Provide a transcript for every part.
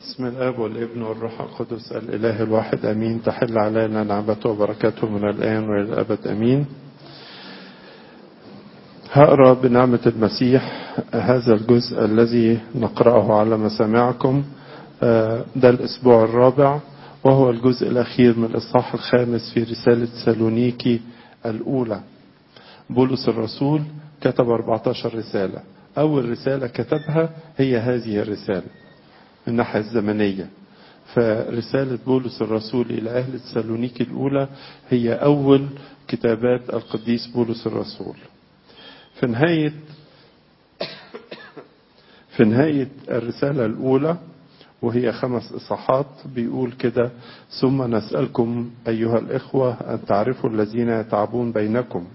بسم الآب والابن والروح القدس الإله الواحد أمين. تحل علينا نعمته وبركاته من الآن وإلى الأبد أمين. هقرأ بنعمة المسيح هذا الجزء الذي نقرأه على مسامعكم. ده الأسبوع الرابع، وهو الجزء الأخير من الإصحاح الخامس في رسالة سالونيكي الأولى. بولس الرسول كتب 14 رسالة. أول رسالة كتبها هي هذه الرسالة من الناحية الزمنية، فرسالة بولس الرسول إلى أهل سالونيكي الأولى هي أول كتابات القديس بولس الرسول. في نهاية الرسالة الأولى، وهي 5 إصحاحات، بيقول كده: ثم نسألكم أيها الإخوة أن تعرفوا الذين يتعبون بينكم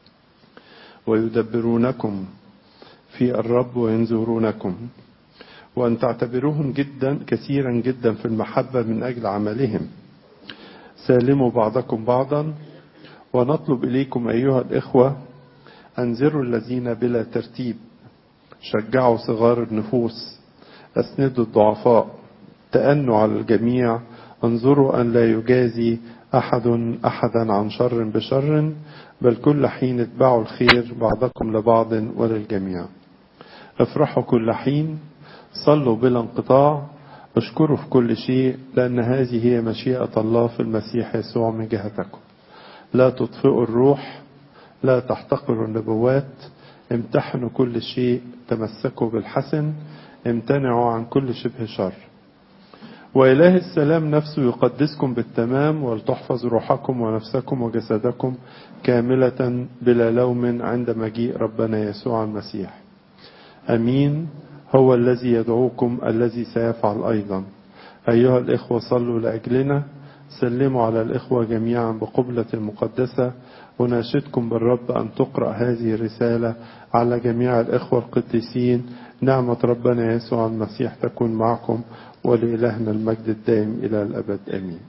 ويدبرونكم في الرب وينذرونكم، وأن تعتبروهم كثيرا جدا في المحبة من أجل عملهم. سالموا بعضكم بعضا، ونطلب إليكم أيها الإخوة أنذروا الذين بلا ترتيب، شجعوا صغار النفوس، أسندوا الضعفاء، تأنوا على الجميع، انظروا أن لا يجازي أحدا عن شر بشر، بل كل حين اتبعوا الخير بعضكم لبعض وللجميع. افرحوا كل حين، صلوا بلا انقطاع، اشكروا في كل شيء، لأن هذه هي مشيئة الله في المسيح يسوع من جهتكم. لا تطفئوا الروح، لا تحتقروا النبوات، امتحنوا كل شيء، تمسكوا بالحسن، امتنعوا عن كل شبه شر. وإله السلام نفسه يقدسكم بالتمام، ولتحفظ روحكم ونفسكم وجسدكم كاملة بلا لوم عند مجيء ربنا يسوع المسيح. أمين. هو الذي يدعوكم الذي سيفعل أيضا. أيها الإخوة صلوا لأجلنا، سلموا على الإخوة جميعا بقبلة مقدسة. وناشدكم بالرب أن تقرأ هذه الرسالة على جميع الإخوة القديسين. نعمة ربنا يسوع المسيح تكون معكم، ولإلهنا المجد الدائم إلى الأبد آمين.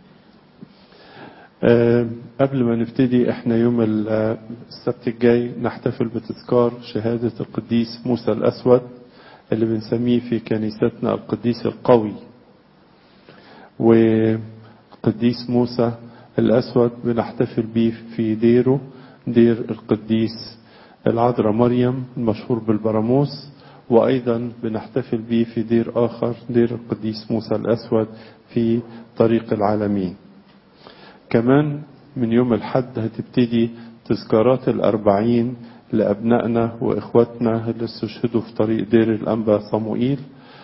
قبل ما نبتدي، احنا يوم السبت الجاي نحتفل بتذكار شهادة القديس موسى الأسود، اللي بنسميه في كنيستنا القديس القوي. وقديس موسى الأسود بنحتفل به في دير القديس العذراء مريم المشهور بالبراموس، وأيضا بنحتفل به في دير آخر، دير القديس موسى الأسود في طريق العالمين. كمان من يوم الحد هتبتدي تذكارات 40 لأبنائنا وإخواتنا اللي استشهدوا في طريق دير الأنبا صموئيل.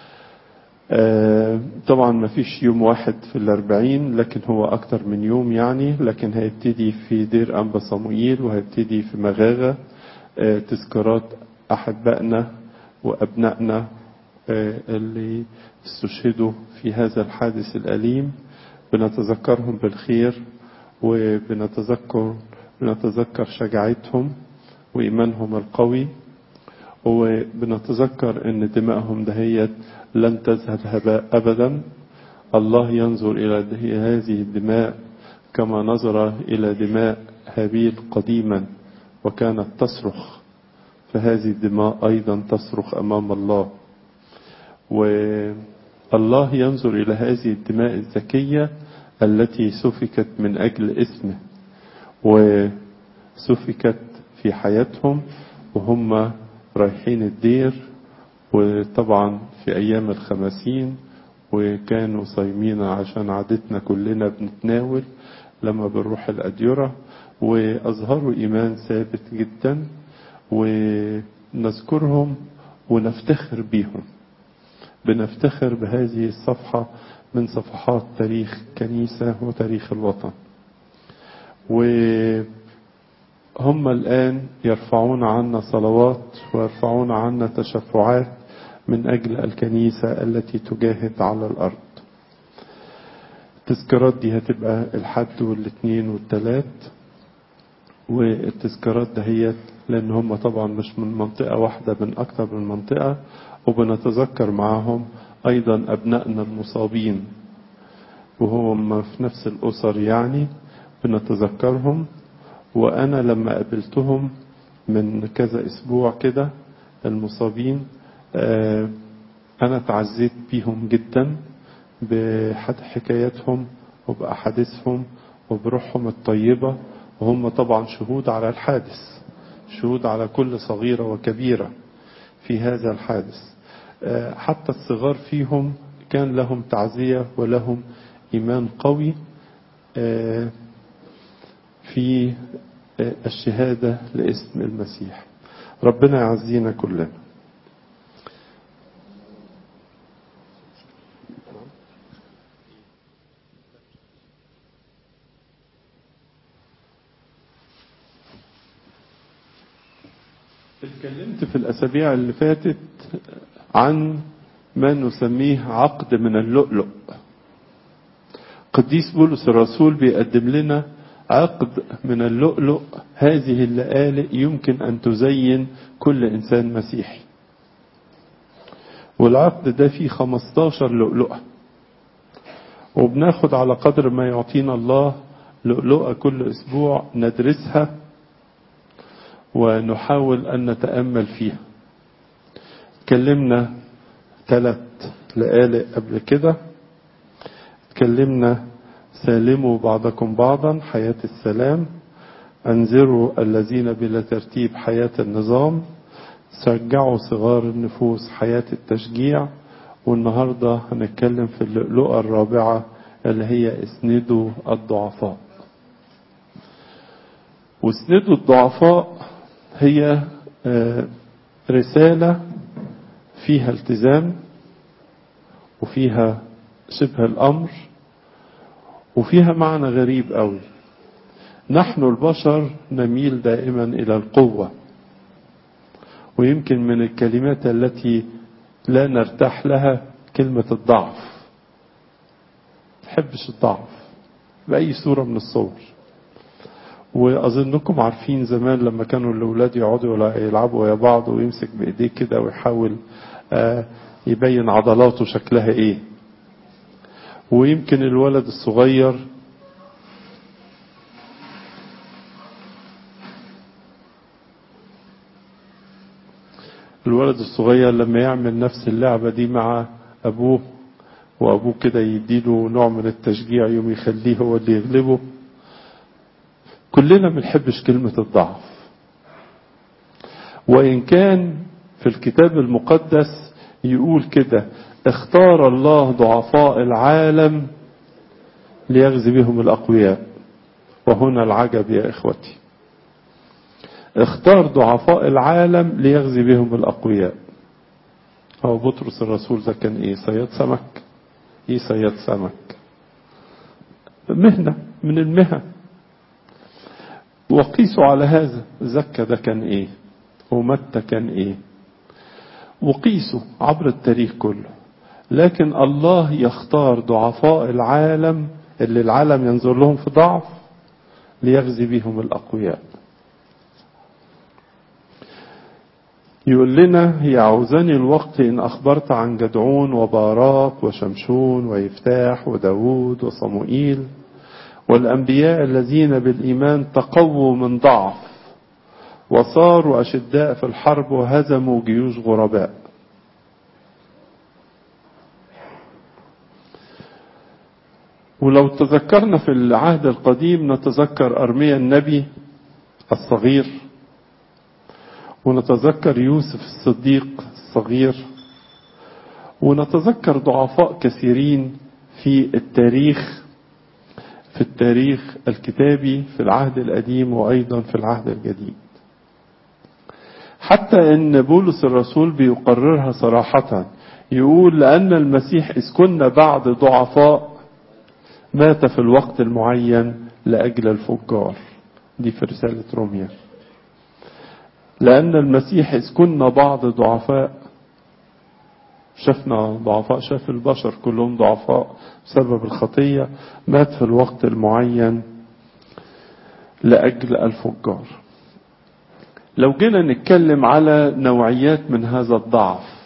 طبعا ما فيش يوم واحد في 40، لكن هو أكتر من يوم يعني. لكن هيبتدي في دير أنبا صموئيل، وهيبتدي في مغاغة تذكارات أحبائنا وأبنائنا اللي استشهدوا في هذا الحادث الأليم. بنتذكرهم بالخير، وبنتذكر شجاعتهم وإيمانهم القوي، وبنتذكر أن دماءهم دهيت لن تذهب هباء أبدا. الله ينظر إلى هذه الدماء كما نظر إلى دماء هابيل قديما وكانت تصرخ، فهذه الدماء أيضا تصرخ أمام الله. والله ينظر إلى هذه الدماء الزكية التي سفكت من أجل اسمه، وسفكت في حياتهم وهم رايحين الدير، وطبعا في أيام الخمسين، وكانوا صايمين عشان عادتنا كلنا بنتناول لما بنروح الأديرة، وأظهروا إيمان ثابت جدا، ونذكرهم ونفتخر بيهم. بنفتخر بهذه الصفحة من صفحات تاريخ كنيسة وتاريخ الوطن. وهم الآن يرفعون عنا صلوات ويرفعون عنا تشفعات من أجل الكنيسة التي تجاهد على الأرض. التذكارات دي هتبقى الحد والاثنين والثلاث، والتذكارات دهيت لأن هم طبعا مش من منطقة واحدة، من أكثر من منطقة. وبنتذكر معهم أيضا أبنائنا المصابين، وهم في نفس الأسر يعني بنتذكرهم. وأنا لما قابلتهم من كذا أسبوع كده المصابين، أنا تعزيت بيهم جدا، بحكاياتهم وبأحاديثهم وبروحهم الطيبة، وهم طبعا شهود على الحادث، شهود على كل صغيرة وكبيرة في هذا الحادث. حتى الصغار فيهم كان لهم تعزية ولهم إيمان قوي في الشهادة لاسم المسيح. ربنا يعزينا كلنا. اتكلمت في الأسابيع اللي فاتت عن ما نسميه عقد من اللؤلؤ. قديس بولس الرسول بيقدم لنا عقد من اللؤلؤ. هذه اللآلئ يمكن أن تزين كل إنسان مسيحي، والعقد ده فيه 15 لؤلؤة، وبناخد على قدر ما يعطينا الله لؤلؤة كل أسبوع ندرسها ونحاول أن نتأمل فيها. اتكلمنا 3 لآلئ قبل كده. اتكلمنا سالموا بعضكم بعضا، حياة السلام. أنذروا الذين بلا ترتيب، حياة النظام. شجعوا صغار النفوس، حياة التشجيع. والنهاردة هنتكلم في اللؤلؤة الرابعة اللي هي اسندوا الضعفاء. واسندوا الضعفاء هي رسالة فيها التزام وفيها شبه الأمر وفيها معنى غريب قوي. نحن البشر نميل دائما إلى القوة، ويمكن من الكلمات التي لا نرتاح لها كلمة الضعف. تحبش الضعف بأي صورة من الصور. وأظنكم عارفين زمان لما كانوا الأولاد يقعدوا يلعبوا ويا بعض ويمسك بإيديه كده ويحاول يبين عضلاته شكلها إيه. ويمكن الولد الصغير لما يعمل نفس اللعبة دي مع أبوه، وأبوه كده يديله نوع من التشجيع يوم يخليه هو اللي يغلبه. كلنا بنحبش كلمة الضعف، وإن كان في الكتاب المقدس يقول كده: اختار الله ضعفاء العالم ليغزي بهم الأقوياء. وهنا العجب يا إخوتي، اختار ضعفاء العالم ليغزي بهم الأقوياء. هو بطرس الرسول ده كان إيه؟ صياد سمك. إيه صياد سمك؟ مهنة من المهن. وقيسوا على هذا. زكا ده كان إيه؟ ومتى كان إيه؟ وقيسوا عبر التاريخ كله. لكن الله يختار ضعفاء العالم اللي العالم ينظر لهم في ضعف ليغزي بهم الأقوياء. يقول لنا: يعوزني الوقت إن أخبرت عن جدعون وباراق وشمشون ويفتاح وداود وصموئيل والأنبياء الذين بالإيمان تقووا من ضعف وصاروا أشداء في الحرب وهزموا جيوش غرباء. ولو تذكرنا في العهد القديم نتذكر أرميا النبي الصغير، ونتذكر يوسف الصديق الصغير، ونتذكر ضعفاء كثيرين في التاريخ الكتابي في العهد القديم وأيضا في العهد الجديد. حتى إن بولس الرسول بيقررها صراحة، يقول: لأن المسيح إذ كنا بعد ضعفاء مات في الوقت المعين لأجل الفجار. دي في رسالة روميا. لأن المسيح إذ كنا بعض ضعفاء، شفنا ضعفاء، شاف البشر كلهم ضعفاء بسبب الخطية، مات في الوقت المعين لأجل الفجار. لو جينا نتكلم على نوعيات من هذا الضعف،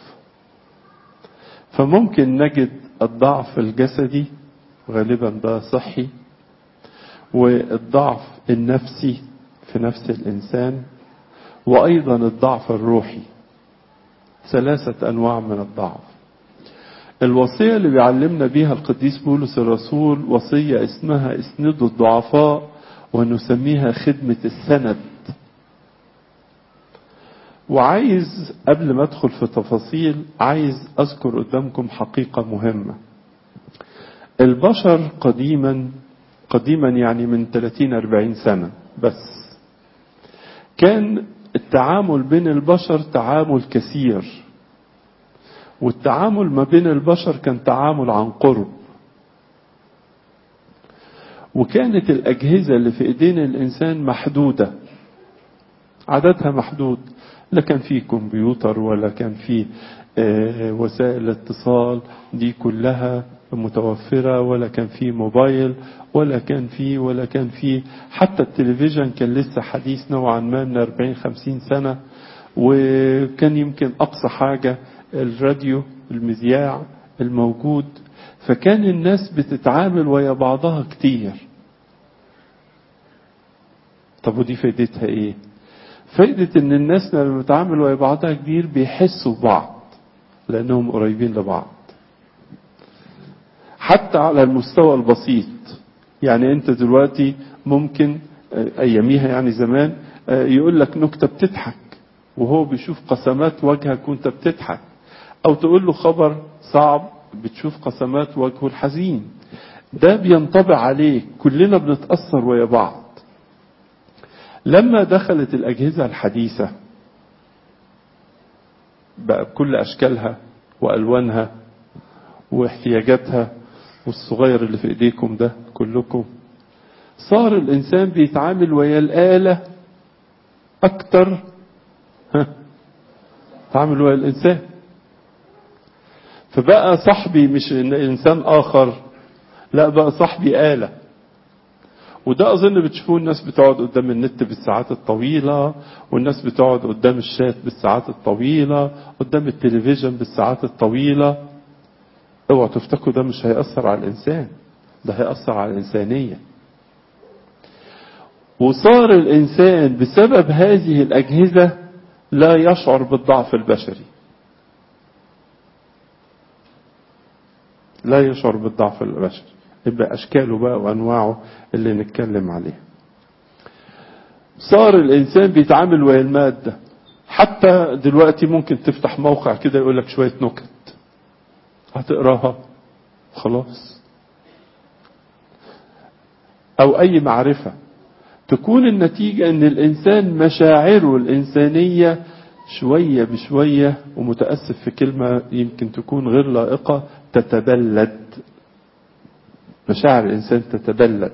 فممكن نجد الضعف الجسدي، غالبا ده صحي، والضعف النفسي في نفس الإنسان، وأيضا الضعف الروحي. 3 أنواع من الضعف. الوصية اللي بيعلمنا بيها القديس بولس الرسول وصية اسمها اسندوا الضعفاء، ونسميها خدمة السند. وعايز قبل ما ادخل في تفاصيل عايز اذكر قدامكم حقيقة مهمة. البشر قديما يعني من 30-40 سنة بس كان التعامل بين البشر تعامل كثير، والتعامل ما بين البشر كان تعامل عن قرب، وكانت الأجهزة اللي في إيدين الإنسان محدودة، عددها محدود. لا كان فيه كمبيوتر ولا كان فيه وسائل الاتصال دي كلها متوفرة، ولا كان فيه موبايل، ولا كان فيه حتى التلفزيون كان لسه حديث نوعا ما من 40-50 سنة. وكان يمكن أقصى حاجة الراديو المذياع الموجود. فكان الناس بتتعامل ويا بعضها كتير. طب ودي فايدتها ايه؟ فايدة ان الناس لما بتتعامل ويا بعضها كتير بيحسوا ببعض لانهم قريبين لبعض، حتى على المستوى البسيط. يعني انت دلوقتي ممكن اياميها يعني زمان يقول لك نكتة بتضحك وهو بيشوف قسمات وجهك وانت بتضحك، او تقول له خبر صعب بتشوف قسمات وجهه الحزين. ده بينطبع عليك، كلنا بنتأثر ويا بعض. لما دخلت الأجهزة الحديثة بقى بكل أشكالها وألوانها واحتياجاتها، والصغير اللي في إيديكم ده كلكم، صار الإنسان بيتعامل ويا الآلة أكتر تعامل ويا الإنسان. فبقى صاحبي مش إنسان آخر، لا بقى صاحبي آلة. وده أظن بتشوفوه الناس بتقعد قدام النت بالساعات الطويلة، والناس بتقعد قدام الشات بالساعات الطويلة، قدام التلفزيون بالساعات الطويلة. اوعوا تفتكروا ده مش هيأثر على الإنسان، ده هيأثر على الإنسانية. وصار الإنسان بسبب هذه الأجهزة لا يشعر بالضعف البشري، لا يشعر بالضعف البشري. يبقى أشكاله بقى وأنواعه اللي نتكلم عليها. صار الإنسان بيتعامل ويا المادة. حتى دلوقتي ممكن تفتح موقع كده يقول لك شوية نكت، هتقراها خلاص، أو أي معرفة. تكون النتيجة أن الإنسان مشاعره الإنسانية شوية بشوية، ومتأسف في كلمة يمكن تكون غير لائقة، تتبلد. مشاعر الإنسان تتبلد،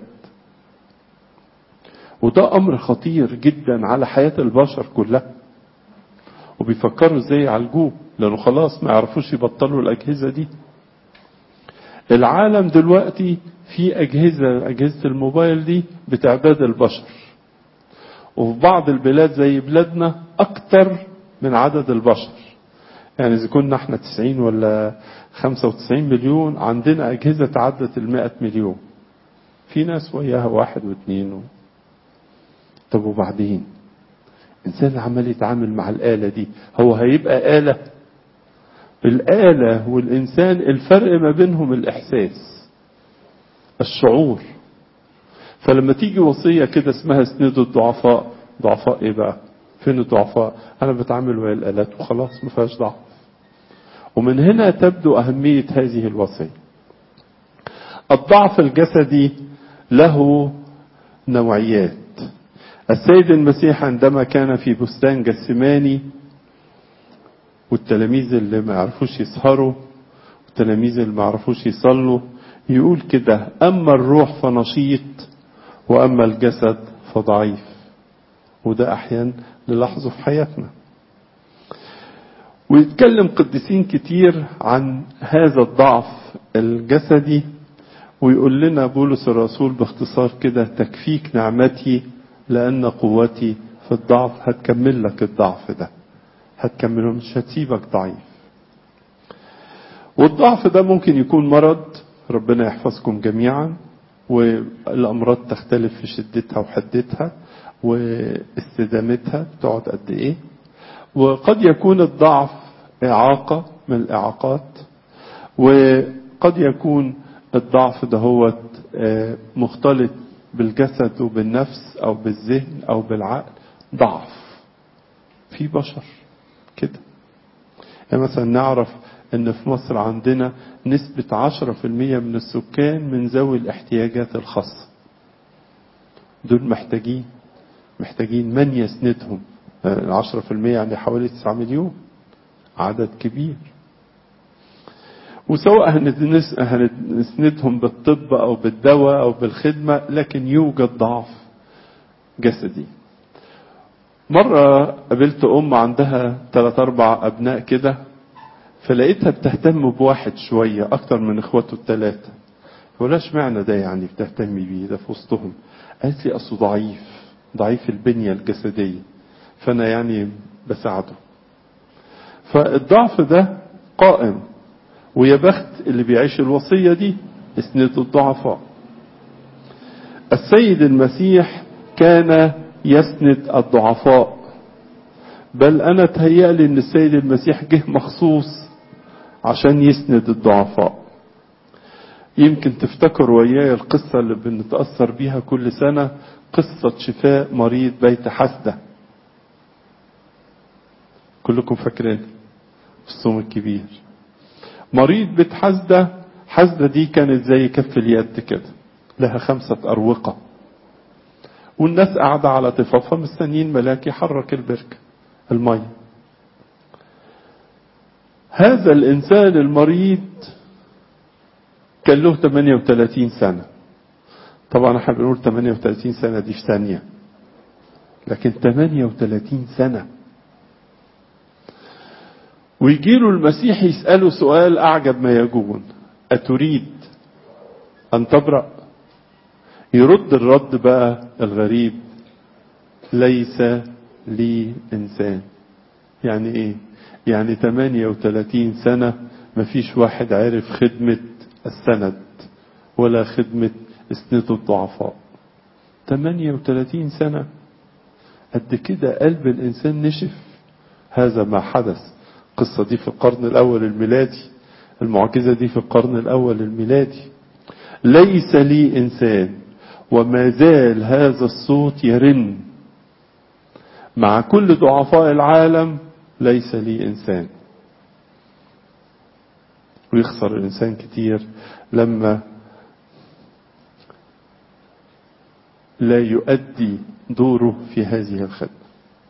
وده أمر خطير جدا على حياة البشر كلها. وبيفكروا ازاي يعالجوه، لأنه خلاص ما يعرفوش يبطلوا الأجهزة دي. العالم دلوقتي في أجهزة الموبايل دي بتعداد البشر، وفي بعض البلاد زي بلادنا أكتر من عدد البشر. يعني إذا كنا احنا 90 ولا 95 مليون، عندنا أجهزة تعدت 100 مليون. في ناس وياها 1 و2. طب وبعدين إنسان عمال يتعامل مع الآلة دي، هو هيبقى آلة؟ الآلة والإنسان الفرق ما بينهم الإحساس، الشعور. فلما تيجي وصية كده اسمها اسندوا الضعفاء، ضعفاء ايه بقى؟ فين الضعفاء؟ انا بتعامل ويا الآلات وخلاص ما فيهاش ضعف. ومن هنا تبدو أهمية هذه الوصية. الضعف الجسدي له نوعيات. السيد المسيح عندما كان في بستان جثماني، والتلاميذ اللي ما يعرفوش يسهروا، والتلاميذ اللي ما يعرفوش يصلوا، يقول كده: أما الروح فنشيط، وأما الجسد فضعيف. وده أحيانا نلاحظه في حياتنا. ويتكلم قديسين كتير عن هذا الضعف الجسدي، ويقول لنا بولس الرسول باختصار كده: تكفيك نعمتي لأن قوتي في الضعف. هتكمل لك الضعف ده، هتكمله، مش هتسيبك ضعيف. والضعف ده ممكن يكون مرض، ربنا يحفظكم جميعا، والأمراض تختلف في شدتها وحدتها واستدامتها بتقعد قد ايه. وقد يكون الضعف إعاقة من الإعاقات، وقد يكون الضعف ده هو مختلط بالجسد وبالنفس أو بالذهن أو بالعقل. ضعف في بشر كده. يعني مثلا نعرف ان في مصر عندنا نسبة 10% من السكان من ذوي الاحتياجات الخاصة. دول محتاجين من يسندهم. 10% يعني حوالي 9 مليون، عدد كبير. وسواء هنسندهم بالطب او بالدواء او بالخدمة، لكن يوجد ضعف جسدي. مرة قابلت عندها 3-4 أبناء كده، فلقيتها بتهتم بواحد شوية أكتر من إخواته ال3. فقلاش معنى ده يعني بتهتم بيه ده في وسطهم؟ قالت لي أصله ضعيف البنية الجسدية، فأنا يعني بساعده. فالضعف ده قائم، ويا بخت اللي بيعيش الوصية دي، اسندوا الضعفاء. السيد المسيح كان يسند الضعفاء، بل أنا تهيألي أن السيد المسيح جه مخصوص عشان يسند الضعفاء. يمكن تفتكر وياي القصة اللي بنتأثر بيها كل سنة، قصة شفاء مريض بيت حسدة. كلكم فاكرين الصوم الكبير. مريض بيت حسدة دي كانت زي كف اليد كده، لها 5 أروقة، والناس قاعدة على طفافها مستنيين ملاك يحرك البركة المية. هذا الإنسان المريض كان له 38 سنة. طبعا احنا بنقول 38 سنة دي في ثانية، لكن 38 سنة. ويجيله المسيح يسأله سؤال أعجب ما يكون: أتريد أن تبرأ؟ يرد الرد بقى الغريب: ليس لي إنسان. يعني إيه؟ يعني 38 سنة مفيش واحد عارف خدمة السند ولا خدمة اسناد الضعفاء. 38 سنة قد كده قلب الإنسان نشف. هذا ما حدث. القصة دي في القرن الأول الميلادي، المعجزة دي في القرن الأول الميلادي. ليس لي إنسان، وما زال هذا الصوت يرن مع كل ضعفاء العالم: ليس لي إنسان. ويخسر الإنسان كتير لما لا يؤدي دوره في هذه الخدمة.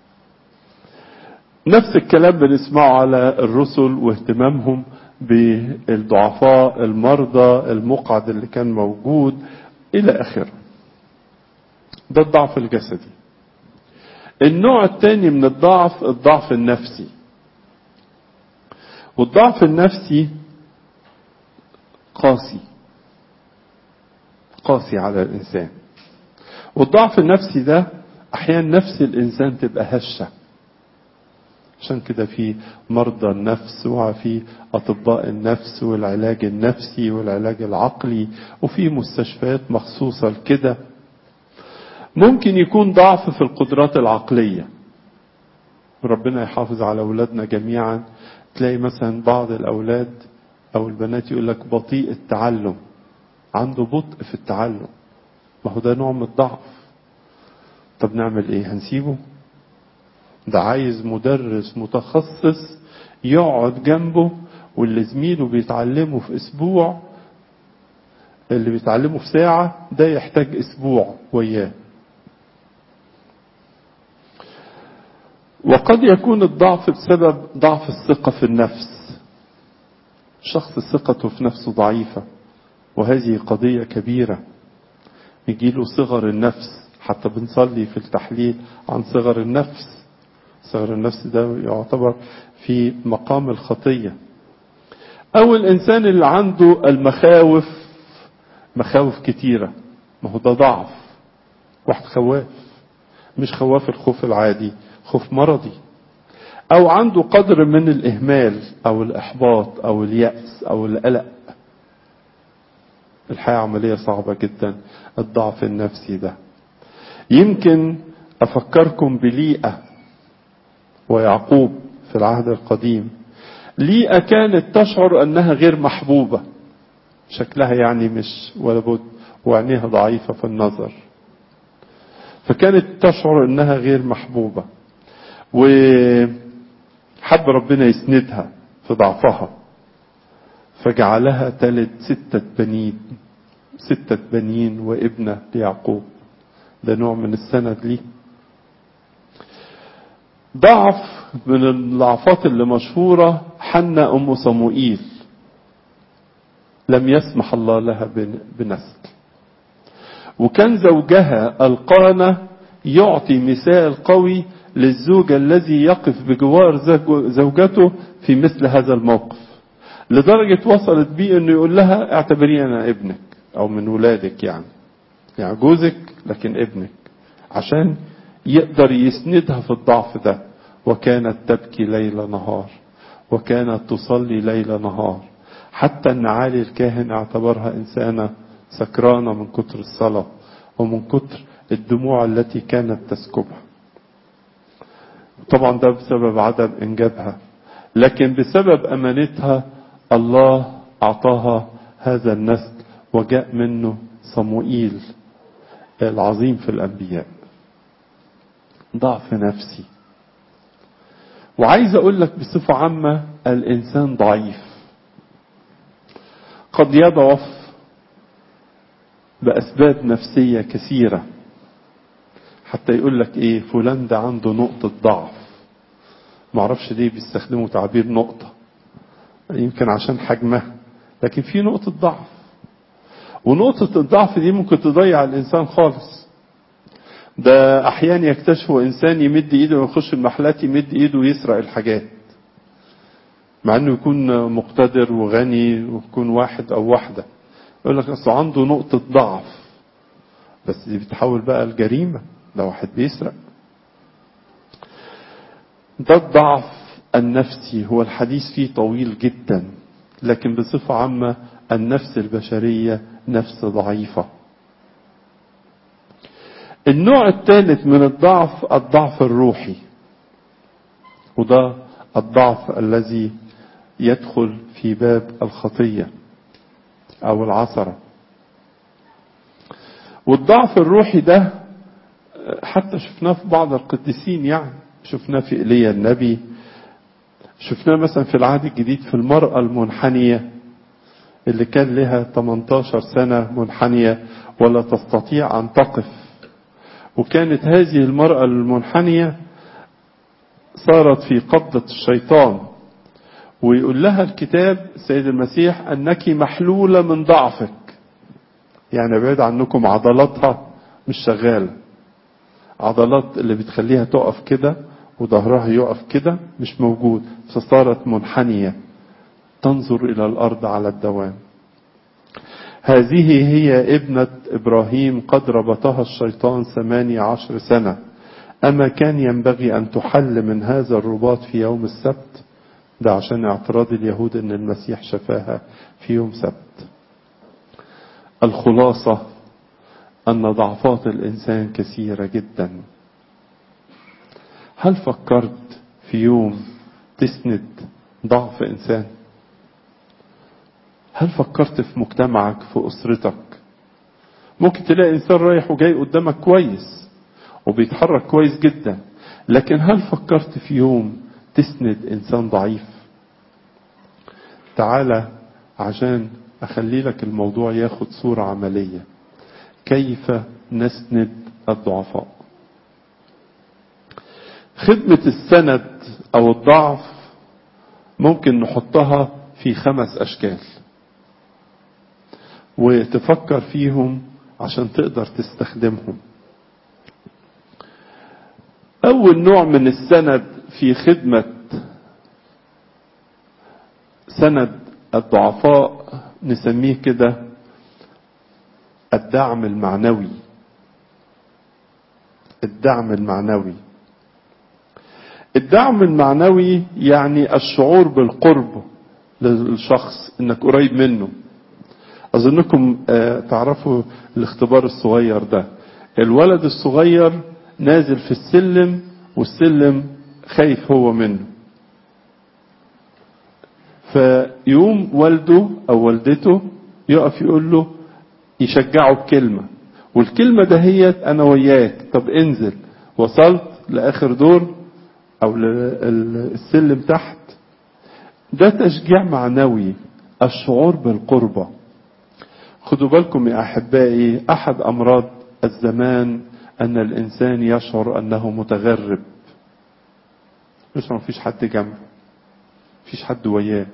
نفس الكلام بنسمعه على الرسل واهتمامهم بالضعفاء، المرضى، المقعد اللي كان موجود إلى آخره. ده الضعف الجسدي. النوع الثاني من الضعف النفسي. والضعف النفسي قاسي على الإنسان. والضعف النفسي ده أحيانا نفس الإنسان تبقى هشة. عشان كده في مرضى النفس، وفي أطباء النفس والعلاج النفسي والعلاج العقلي، وفي مستشفيات مخصوصة لكده. ممكن يكون ضعف في القدرات العقلية. ربنا يحافظ على أولادنا جميعا. تلاقي مثلا بعض الأولاد أو البنات يقول لك بطيء التعلم، عنده بطء في التعلم. ما هو ده نوع من الضعف. طب نعمل ايه؟ هنسيبه؟ ده عايز مدرس متخصص يقعد جنبه، واللي زميله بيتعلمه في اسبوع، اللي بيتعلمه في ساعة، ده يحتاج اسبوع وياه. وقد يكون الضعف بسبب ضعف الثقة في النفس. شخص ثقته في نفسه ضعيفة، وهذه قضية كبيرة. يجيله صغر النفس. حتى بنصلي في التحليل عن صغر النفس. صغر النفس ده يعتبر في مقام الخطية. أو الإنسان اللي عنده مخاوف كتيرة. ما هو ده ضعف. واحد خواف، مش خواف الخوف العادي، خوف مرضي. أو عنده قدر من الإهمال أو الإحباط أو اليأس أو القلق. الحياة عملية صعبة جدا. الضعف النفسي ده يمكن أفكركم بليئة ويعقوب في العهد القديم. ليئة كانت تشعر أنها غير محبوبة، شكلها يعني مش ولا بد، وعينيها ضعيفة في النظر، فكانت تشعر أنها غير محبوبة، وحب ربنا يسندها في ضعفها، فجعلها تلد 6 بنين وابنة ليعقوب. ده نوع من السند ليه. ضعف من الضعفات اللي مشهورة حنة أم صموئيل، لم يسمح الله لها بنسل، وكان زوجها القانة يعطي مثال قوي للزوج الذي يقف بجوار زوجته في مثل هذا الموقف، لدرجة وصلت بيه انه يقول لها اعتبريني انا ابنك او من ولادك، يعني جوزك لكن ابنك، عشان يقدر يسندها في الضعف ده. وكانت تبكي ليل نهار، وكانت تصلي ليل نهار، حتى ان عالي الكاهن اعتبرها انسانة سكرانة من كتر الصلاة ومن كتر الدموع التي كانت تسكبها. طبعا ده بسبب عدم انجابها، لكن بسبب امانتها الله اعطاها هذا النسل، وجاء منه صموئيل العظيم في الانبياء. ضعف نفسي. وعايز اقول لك بصفة عامة الانسان ضعيف، قد يضعف باسباب نفسية كثيرة، حتى يقول لك ايه فلان ده عنده نقطة ضعف، معرفش ليه بيستخدموا تعبير نقطة، يمكن عشان حجمها، لكن في نقطة ضعف، ونقطة الضعف دي ممكن تضيع الانسان خالص. ده احيانا يكتشفوا انسان يمد ايده ويخش المحلات يمد ايده ويسرق الحاجات، مع انه يكون مقتدر وغني ويكون واحد او واحدة، يقول لك اصل عنده نقطة ضعف، بس دي بتحول بقى الجريمة، ده واحد بيسرق. ده الضعف النفسي، هو الحديث فيه طويل جدا، لكن بصفة عامة النفس البشرية نفس ضعيفة. النوع الثالث من الضعف الضعف الروحي، وده الضعف الذي يدخل في باب الخطية أو العثرة. والضعف الروحي ده حتى شفناه في بعض القديسين، يعني شفناه في إيليا النبي، شفناه مثلا في العهد الجديد في المرأة المنحنية اللي كان لها 18 سنة منحنية ولا تستطيع أن تقف، وكانت هذه المرأة المنحنية صارت في قبضة الشيطان، ويقول لها الكتاب السيد المسيح أنك محلولة من ضعفك، يعني بعيد عنكم عضلاتها مش شغالة، عضلات اللي بتخليها تقف كده وظهرها يقف كده مش موجود، فصارت منحنية تنظر إلى الأرض على الدوام. هذه هي ابنة إبراهيم قد ربطها الشيطان 18 سنة، أما كان ينبغي أن تحل من هذا الرباط في يوم السبت؟ ده عشان اعتراض اليهود أن المسيح شفاها في يوم سبت. الخلاصة أن ضعفات الإنسان كثيرة جدا. هل فكرت في يوم تسند ضعف إنسان؟ هل فكرت في مجتمعك، في أسرتك؟ ممكن تلاقي إنسان رايح وجاي قدامك كويس وبيتحرك كويس جدا، لكن هل فكرت في يوم تسند إنسان ضعيف؟ تعالى عشان أخلي لك الموضوع ياخد صورة عملية. كيف نسند الضعفاء؟ خدمة السند أو الضعف ممكن نحطها في 5 أشكال، وتفكر فيهم عشان تقدر تستخدمهم. أول نوع من السند في خدمة سند الضعفاء نسميه كده الدعم المعنوي. الدعم المعنوي، الدعم المعنوي يعني الشعور بالقرب للشخص، انك قريب منه. اظنكم تعرفوا الاختبار الصغير ده، الولد الصغير نازل في السلم والسلم خايف هو منه، فيوم والده أو والدته يقف يقول له، يشجعه بكلمة، والكلمة دهيت أنا وياك، طب انزل، وصلت لآخر دور أو للسلم تحت. ده تشجيع معنوي، الشعور بالقربة. خدوا بالكم يا أحبائي، أحد أمراض الزمان أن الإنسان يشعر أنه متغرب، يشعر مفيش حد جنبه، مفيش حد وياه.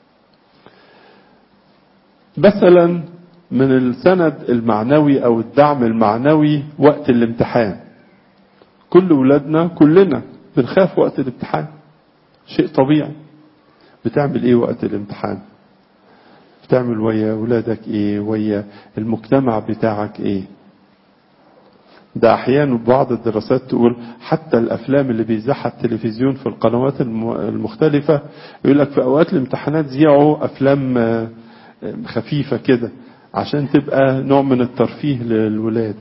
مثلا من السند المعنوي أو الدعم المعنوي وقت الامتحان، كل ولادنا كلنا بنخاف وقت الامتحان، شيء طبيعي. بتعمل ايه وقت الامتحان؟ بتعمل ويا ولادك ايه؟ ويا المجتمع بتاعك ايه؟ ده احيانا بعض الدراسات تقول حتى الافلام اللي بيذاعها التلفزيون في القنوات المختلفة، يقول لك في اوقات الامتحانات زيعوا افلام خفيفة كده عشان تبقى نوع من الترفيه للولاد.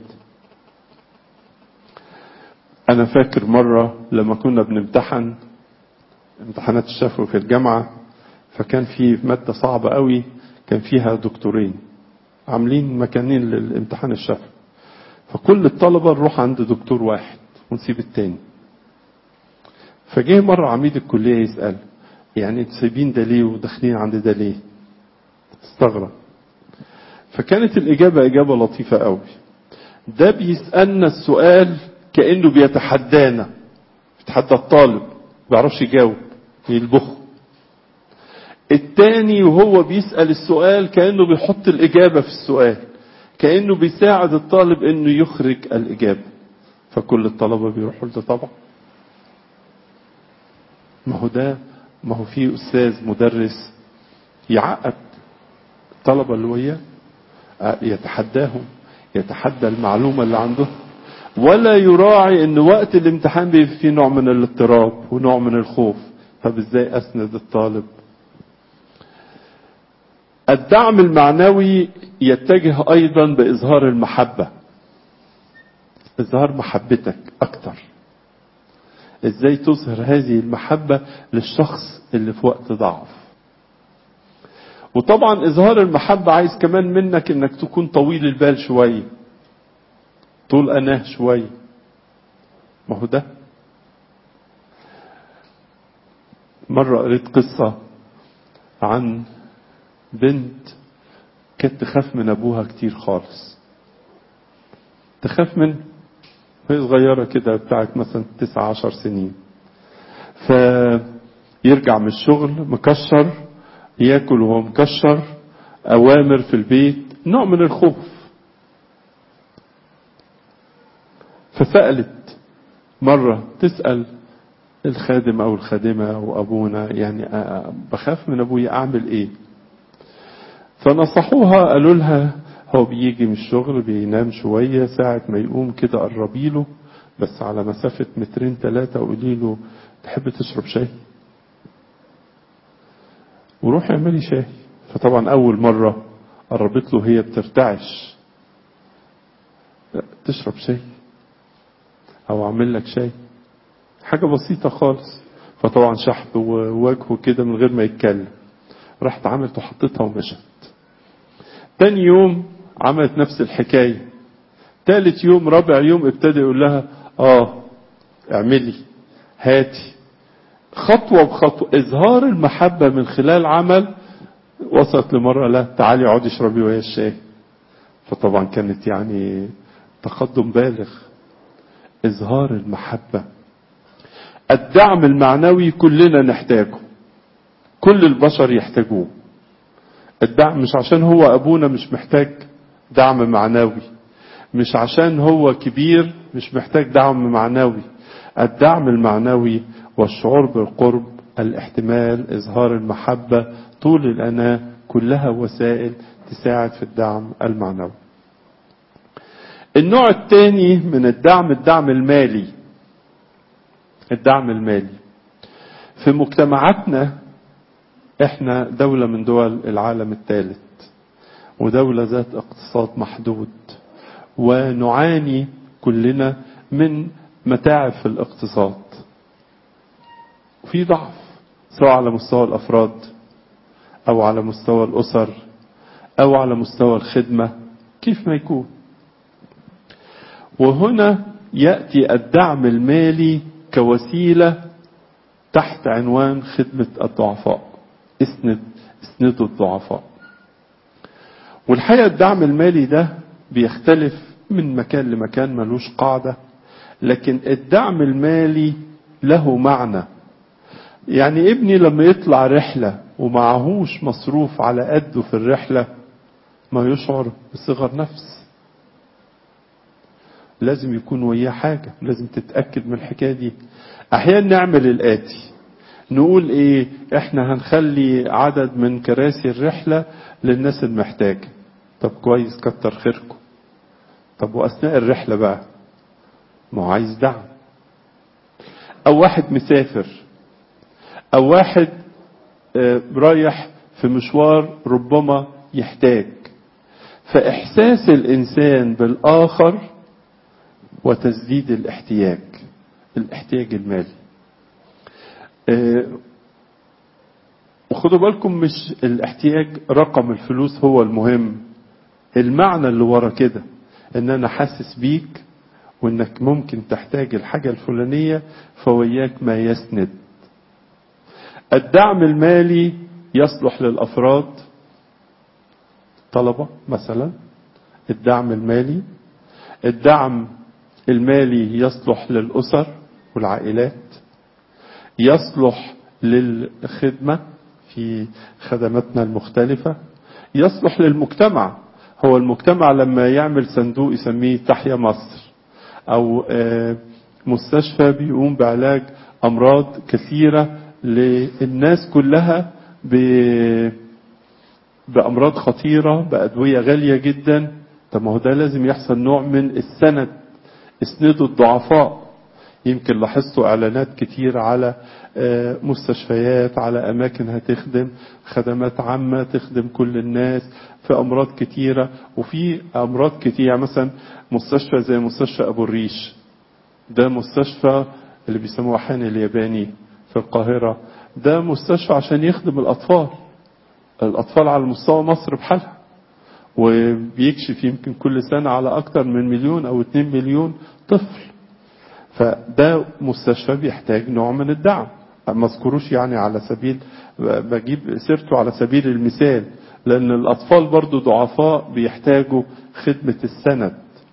انا فاكر مرة لما كنا بنمتحن امتحانات الشفوي في الجامعة، فكان في مادة صعبة قوي، كان فيها دكتورين عاملين مكانين للامتحان الشفوي، فكل الطلبة نروح عند دكتور واحد ونسيب التاني. فجه مرة عميد الكلية يسأل، يعني انتوا سايبين ده ليه وداخلين عند ده ليه؟ استغرب. فكانت الإجابة إجابة لطيفة قوي. ده بيسألنا السؤال كأنه بيتحدانا، بيتحدى الطالب، ما بيعرفش يجاوب، يلبخه. التاني وهو بيسأل السؤال كأنه بيحط الإجابة في السؤال، كأنه بيساعد الطالب انه يخرج الإجابة. فكل الطلبة بيروحوا له طبعا. ما هو في أستاذ مدرس يعقد الطلبة اللي وياه، يتحداهم، يتحدى المعلومة اللي عنده، ولا يراعي ان وقت الامتحان بيبقى فيه نوع من الاضطراب ونوع من الخوف. طب ازاي اسند الطالب؟ الدعم المعنوي يتجه ايضا باظهار المحبة، اظهار محبتك اكتر. ازاي تظهر هذه المحبة للشخص اللي في وقت ضعف؟ وطبعا اظهار المحبة عايز كمان منك انك تكون طويل البال شوية، طول اناه شوية. ما هو ده. مرة قريت قصة عن بنت كانت تخاف من ابوها كتير خالص، تخاف منه، وهي صغيرة كده بتاعت مثلا 19 سنين. فيرجع من الشغل مكشر، ياكل وهو مكشر، اوامر في البيت، نوع من الخوف. فسألت مرة تسأل الخادم او الخادمة او ابونا، يعني بخاف من ابويا اعمل ايه؟ فنصحوها، قالوا لها هو بيجي من الشغل بينام شوية، ساعة ما يقوم كده قربي له بس على مسافة 2-3 وقولي له تحب تشرب شاي؟ وروح اعملي شاي. فطبعا اول مرة قربت له هي بترتعش، تشرب شاي او اعمل لك شاي، حاجة بسيطة خالص. فطبعا شحب ووجهه كده من غير ما يتكلم، راحت عملت وحطتها ومشت. تاني يوم عملت نفس الحكاية، تالت يوم رابع يوم ابتدى يقول لها اعملي، هاتي، خطوة بخطوة. اظهار المحبة من خلال عمل. وصلت لمرة لا تعالي اقعدي اشربي وهي الشاي. فطبعا كانت يعني تقدم بالغ. اظهار المحبة، الدعم المعنوي كلنا نحتاجه، كل البشر يحتاجوه. الدعم مش عشان هو ابونا مش محتاج دعم معنوي، مش عشان هو كبير مش محتاج دعم معنوي. الدعم المعنوي والشعور بالقرب، الاحتمال، اظهار المحبة، طول الأناة، كلها وسائل تساعد في الدعم المعنوي. النوع الثاني من الدعم، الدعم المالي. الدعم المالي في مجتمعاتنا، احنا دولة من دول العالم الثالث، ودولة ذات اقتصاد محدود، ونعاني كلنا من متاعب في الاقتصاد، وفي ضعف سواء على مستوى الأفراد أو على مستوى الأسر أو على مستوى الخدمة، كيف ما يكون. وهنا يأتي الدعم المالي كوسيلة تحت عنوان خدمة الضعفاء. اسندوا الضعفاء. والحقيقة الدعم المالي ده بيختلف من مكان لمكان، ملوش قاعدة، لكن الدعم المالي له معنى. يعني ابني لما يطلع رحلة ومعهوش مصروف على قده في الرحلة ما يشعر بصغر نفس. لازم يكون وياه حاجة، لازم تتأكد من الحكاية دي. أحيانا نعمل الآتي، نقول إيه، إحنا هنخلي عدد من كراسي الرحلة للناس المحتاجة. طب كويس، كتر خيركم. طب وأثناء الرحلة بقى ما هو عايز دعم. أو واحد مسافر، أو واحد رايح في مشوار ربما يحتاج. فإحساس الإنسان بالآخر وتسديد الاحتياج المالي. وخدوا بالكم، مش الاحتياج رقم الفلوس هو المهم، المعنى اللي ورا كده، ان انا حاسس بيك وانك ممكن تحتاج الحاجة الفلانية فوياك ما يسند. الدعم المالي يصلح للأفراد، طلبة مثلا. الدعم المالي يصلح للأسر والعائلات، يصلح للخدمة في خدماتنا المختلفة، يصلح للمجتمع. هو المجتمع لما يعمل صندوق يسميه تحيا مصر، أو مستشفى بيقوم بعلاج أمراض كثيرة للناس كلها بأمراض خطيرة بأدوية غالية جدا. طب ما هو ده لازم يحصل نوع من السند، اسندوا الضعفاء. يمكن لاحظتوا اعلانات كتير على مستشفيات، على اماكن هتخدم خدمات عامة تخدم كل الناس في امراض كتيرة. وفي امراض كتيرة، مثلا مستشفى زي مستشفى ابو الريش، ده مستشفى اللي بيسموه حان الياباني في القاهرة. ده مستشفى عشان يخدم الاطفال على مستوى مصر بحالها، وبيكشف يمكن كل سنة على اكتر من 1 أو 2 مليون طفل. فده مستشفى بيحتاج نوع من الدعم. ما اذكروش يعني على سبيل، بجيب سيرته على سبيل المثال، لأن الأطفال برضو ضعفاء بيحتاجوا خدمة السند.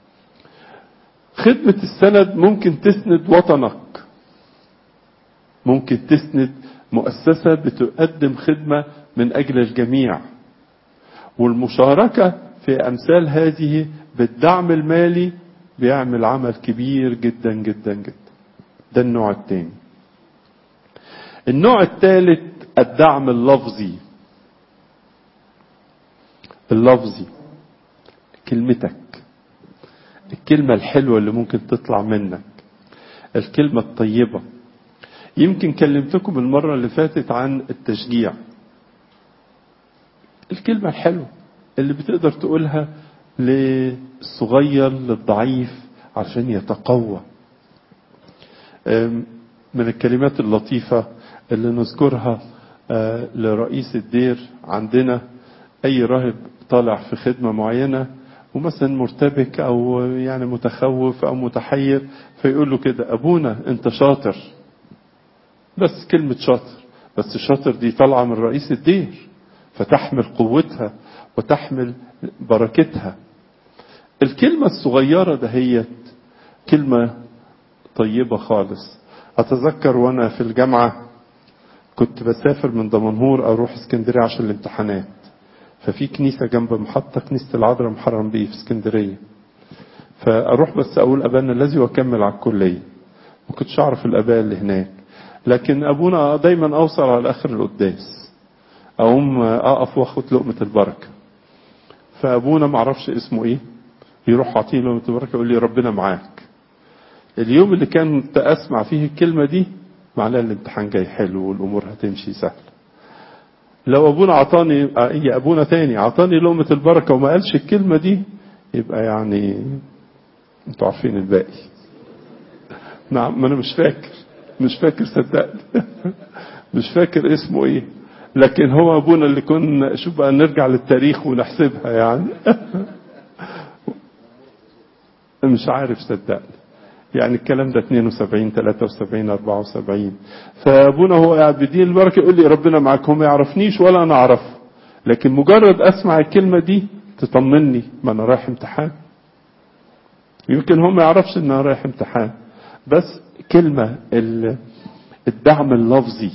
خدمة السند ممكن تسند وطنك، ممكن تسند مؤسسة بتقدم خدمة من أجل الجميع. والمشاركة في أمثال هذه بالدعم المالي بيعمل عمل كبير جدا جدا جدا. ده النوع الثاني. النوع الثالث الدعم اللفظي. كلمتك، الكلمة الحلوة اللي ممكن تطلع منك، الكلمة الطيبة. يمكن كلمتكم المرة اللي فاتت عن التشجيع. الكلمة الحلوة اللي بتقدر تقولها للصغير للضعيف عشان يتقوى. من الكلمات اللطيفة اللي نذكرها لرئيس الدير عندنا، أي راهب طالع في خدمة معينة ومثلا مرتبك أو يعني متخوف أو متحير، فيقول له كده: أبونا أنت شاطر. بس كلمة شاطر، بس شاطر دي طالعة من رئيس الدير، فتحمل قوتها وتحمل بركتها. الكلمة الصغيرة دهيت كلمة طيبة خالص. أتذكر وأنا في الجامعة كنت بسافر من دمنهور أروح اسكندرية عشان الامتحانات، ففي كنيسة جنب محطة كنيسة العذراء محرم بيه في اسكندرية، فأروح بس أقول أبانا الذي وأكمل على الكلية. ما كنتش أعرف الآباء اللي هناك، لكن أبونا دايما أوصل على آخر القداس، أقوم أقف وأخد لقمة البركة. فأبونا معرفش اسمه إيه، يروح أعطيه لقمة البركة يقول لي ربنا معاك. اليوم اللي كنت أسمع فيه الكلمة دي معناه الامتحان جاي حلو والأمور هتمشي سهل. لو أبونا عطاني، يا أبونا تاني عطاني لقمة البركة وما قالش الكلمة دي، يبقى يعني انتوا عارفين الباقي. نعم، ما أنا مش فاكر صدقني. مش فاكر اسمه إيه، لكن هو ابونا اللي كنا شوف بقى نرجع للتاريخ ونحسبها يعني. مش عارف صدقني، يعني الكلام ده 72 73 74. فابونا هو قاعد بدين البركه يقول لي ربنا معاك، هو ما يعرفنيش ولا انا اعرفه، لكن مجرد اسمع الكلمه دي تطمني، ما انا رايح امتحان. يمكن هو ما يعرفش ان انا رايح امتحان، بس كلمه الدعم اللفظي.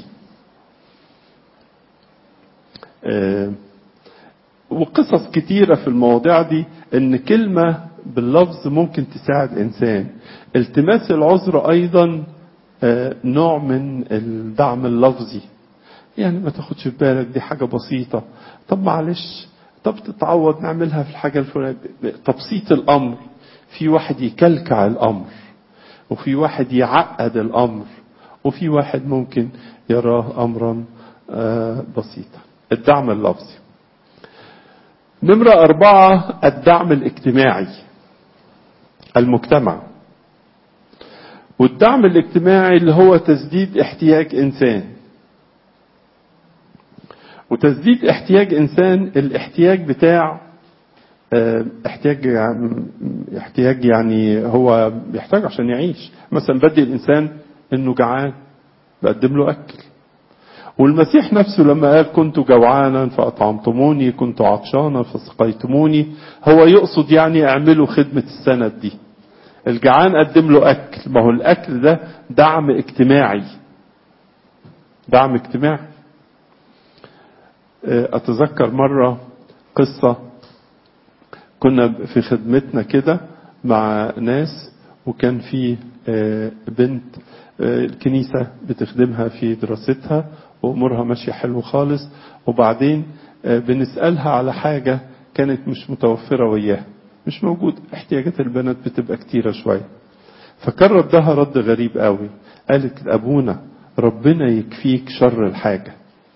وقصص كتيرة في المواضيع دي، ان كلمة باللفظ ممكن تساعد انسان. التماس العذر ايضا نوع من الدعم اللفظي، يعني ما تاخدش في بالك، دي حاجة بسيطة، طب معلش، طب تتعوض نعملها في الحاجة الفلانية. تبسيط الامر. في واحد يكلكع الامر، وفي واحد يعقد الامر، وفي واحد ممكن يراه امرا بسيطا. الدعم اللفظي. نمرة 4 الدعم الاجتماعي، المجتمع. والدعم الاجتماعي اللي هو تسديد احتياج إنسان. وتسديد احتياج إنسان، الاحتياج بتاع احتياج يعني هو بيحتاج عشان يعيش. مثلا بدي الإنسان إنه جعان، بقدم له أكل. والمسيح نفسه لما قال كنت جوعانا فأطعمتموني، كنت عطشانا فسقيتموني، هو يقصد يعني اعملوا خدمة السند دي. الجعان قدم له أكل، ما هو الأكل ده دعم اجتماعي. دعم اجتماعي. أتذكر مرة قصة، كنا في خدمتنا كده مع ناس، وكان في بنت الكنيسة بتخدمها في دراستها وأمورها ماشية حلو خالص، وبعدين بنسألها على حاجة كانت مش متوفرة وياها، مش موجود. احتياجات البنات بتبقى كتيرة شوية. فكان ردها رد غريب قوي، قالت أبونا ربنا يكفيك شر الحاجة.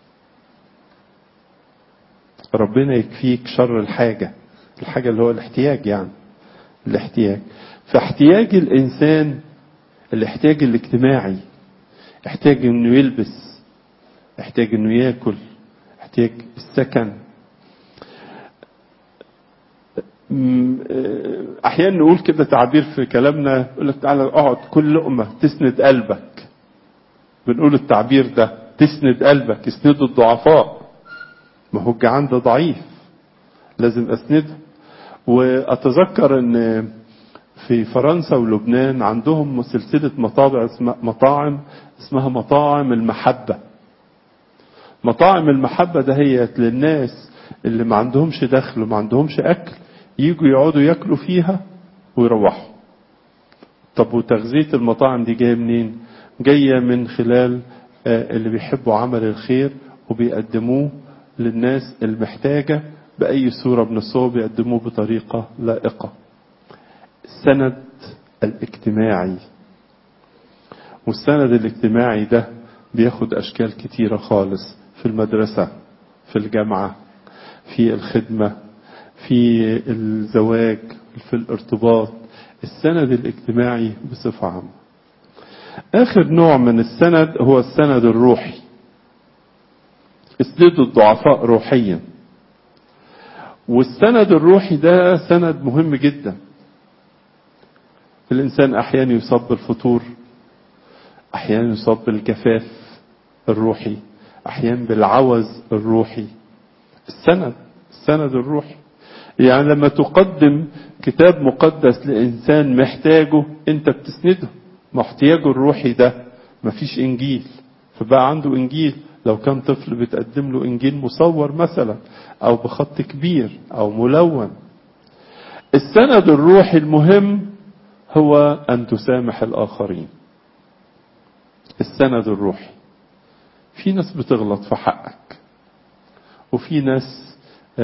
ربنا يكفيك شر الحاجة. الحاجة اللي هو الاحتياج، يعني الاحتياج. فاحتياج الإنسان الاحتياج الاجتماعي، احتياج انه يلبس، احتياج انه ياكل، احتياج السكن. احيانا نقول كده تعبير في كلامنا، يقول لك تعالى اقعد كل لقمة تسند قلبك. بنقول التعبير ده تسند قلبك، اسنده الضعفاء. ما هو الجعان ده ضعيف، لازم اسنده. واتذكر ان في فرنسا ولبنان عندهم سلسلة مطاعم اسمها مطاعم المحبة. مطاعم المحبة ده هي للناس اللي ما عندهمش دخل وما عندهمش أكل، يجوا يقعدوا يأكلوا فيها ويروحوا. طب وتغذية المطاعم دي جاية منين؟ جاية من خلال اللي بيحبوا عمل الخير وبيقدموه للناس المحتاجة بأي صورة من الصور، بيقدموه بطريقة لائقة. السند الاجتماعي. والسند الاجتماعي ده بياخد أشكال كتيرة خالص، في المدرسة، في الجامعة، في الخدمة، في الزواج، في الارتباط. السند الاجتماعي بصفة عامة. آخر نوع من السند هو السند الروحي. اسندوا الضعفاء روحيا. والسند الروحي ده سند مهم جدا. الإنسان أحيانا يصاب بالفتور، أحيانا يصاب بالجفاف الروحي، أحيانا بالعوز الروحي. السند الروحي، يعني لما تقدم كتاب مقدس لإنسان محتاجه، أنت بتسنده. ما احتياجه الروحي ده مفيش إنجيل، فبقى عنده إنجيل. لو كان طفل بتقدم له إنجيل مصور مثلا، أو بخط كبير أو ملون. السند الروحي المهم هو أن تسامح الآخرين. السند الروحي. في ناس بتغلط في حقك، وفي ناس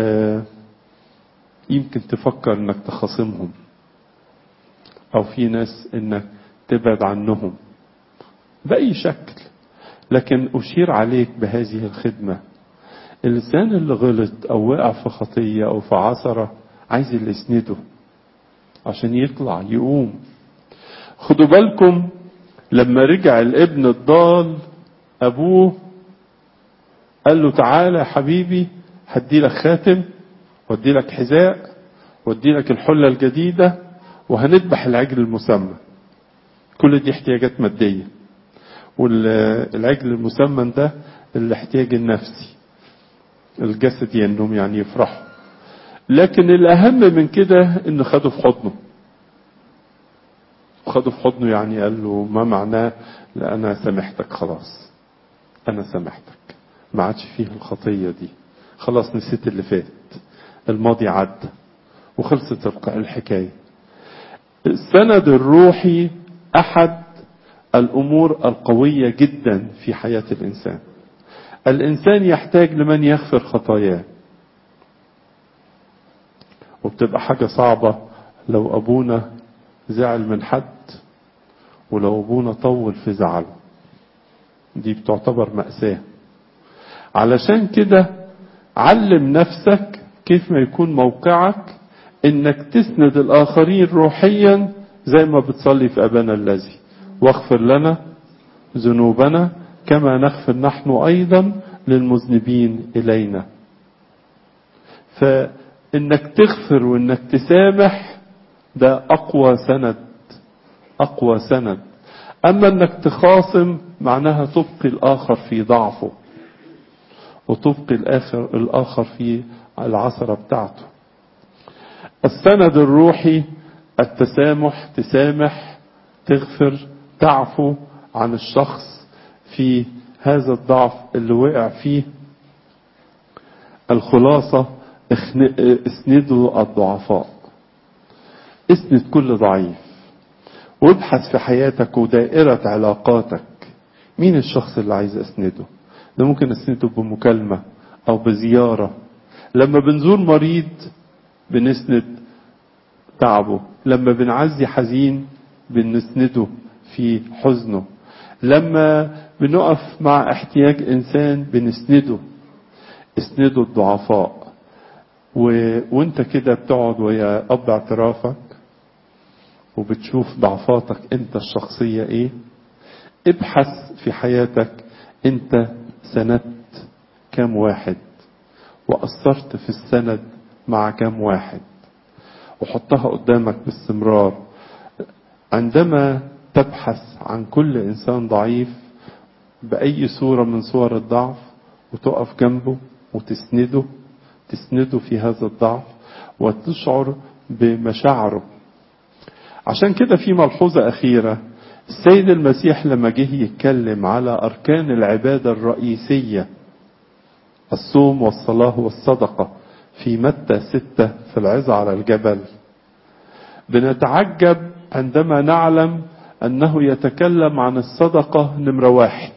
يمكن تفكر انك تخاصمهم، او في ناس انك تبعد عنهم بأي شكل. لكن أشير عليك بهذه الخدمة، الإنسان اللي غلط أو وقع في خطية أو في عثرة عايز اللي يسنده عشان يطلع يقوم. خدوا بالكم لما رجع الابن الضال، أبوه قال له تعالى يا حبيبي، هدي لك خاتم وادي لك حذاء وادي لك الحلة الجديدة وهنذبح العجل المسمن. كل دي احتياجات مادية، والعجل المسمن ده الاحتياج النفسي الجسدي انهم يعني يفرحوا. لكن الاهم من كده انه خده في حضنه. خده في حضنه يعني قال له ما معناه؟ لا انا سامحتك خلاص، انا سامحتك، ما عادش فيه الخطية دي، خلاص نسيت اللي فات، الماضي عدى وخلصت الحكاية. السند الروحي احد الامور القوية جدا في حياة الانسان. الانسان يحتاج لمن يغفر خطاياه، وبتبقى حاجة صعبة لو ابونا زعل من حد، ولو ابونا طول في زعله، دي بتعتبر مأساة. علشان كده علم نفسك كيف ما يكون موقعك انك تسند الاخرين روحيا، زي ما بتصلي في ابانا الذي واغفر لنا ذنوبنا كما نغفر نحن ايضا للمذنبين الينا. فانك تغفر وانك تسامح ده اقوى سند، اقوى سند. اما انك تخاصم معناها تبقي الاخر في ضعفه وتبقي الاخر في العثرة بتاعته. السند الروحي التسامح، تسامح، تغفر، تعفو عن الشخص في هذا الضعف اللي وقع فيه. الخلاصة اسندوا الضعفاء، اسند كل ضعيف، وابحث في حياتك ودائرة علاقاتك مين الشخص اللي عايز اسنده. ده ممكن اسنده بمكالمة او بزيارة. لما بنزور مريض بنسند تعبه، لما بنعزي حزين بنسنده في حزنه، لما بنقف مع احتياج انسان بنسنده. اسندوا الضعفاء. وانت كده بتقعد ويا اب اعترافك وبتشوف ضعفاتك انت الشخصية ايه، ابحث في حياتك انت سندت كم واحد وأثرت في السند مع كم واحد، وحطها قدامك باستمرار. عندما تبحث عن كل إنسان ضعيف بأي صورة من صور الضعف وتقف جنبه وتسنده، تسنده في هذا الضعف وتشعر بمشاعره. عشان كده في ملحوظة أخيرة، السيد المسيح لما جه يتكلم على أركان العبادة الرئيسية الصوم والصلاة والصدقة في متى 6 في العظة على الجبل، بنتعجب عندما نعلم أنه يتكلم عن الصدقة نمرة 1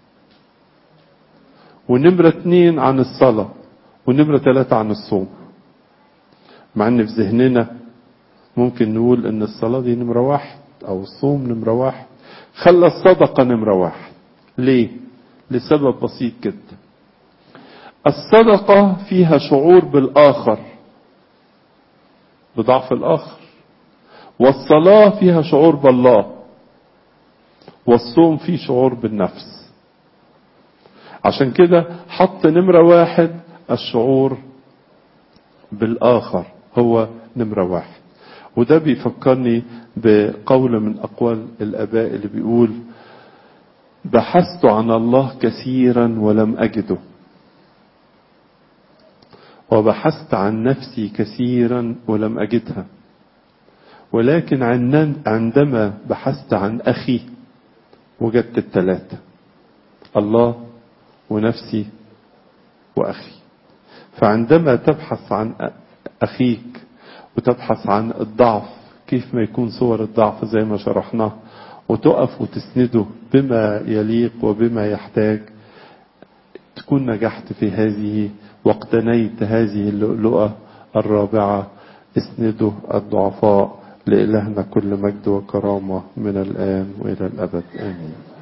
ونمرة 2 عن الصلاة ونمرة 3 عن الصوم. مع أن في ذهننا ممكن نقول أن الصلاة دي نمرة 1 أو الصوم نمرة 1، خلى الصدقة نمرة 1. ليه؟ لسبب بسيط جدا. الصدقة فيها شعور بالآخر، بضعف الآخر، والصلاة فيها شعور بالله، والصوم فيه شعور بالنفس. عشان كده حط نمرة 1 الشعور بالآخر هو نمرة 1. وده بيفكرني بقول من أقوال الآباء اللي بيقول: بحثت عن الله كثيرا ولم أجده، وبحثت عن نفسي كثيرا ولم أجدها، ولكن عندما بحثت عن أخي وجدت الثلاثة: الله ونفسي وأخي. فعندما تبحث عن أخيك وتبحث عن الضعف، كيف ما يكون صور الضعف زي ما شرحناه، وتقف وتسنده بما يليق وبما يحتاج، تكون نجحت في هذه واقتنيت هذه اللؤلؤة الرابعة: اسندوا الضعفاء. لإلهنا كل مجد وكرامة من الآن وإلى الأبد، آمين.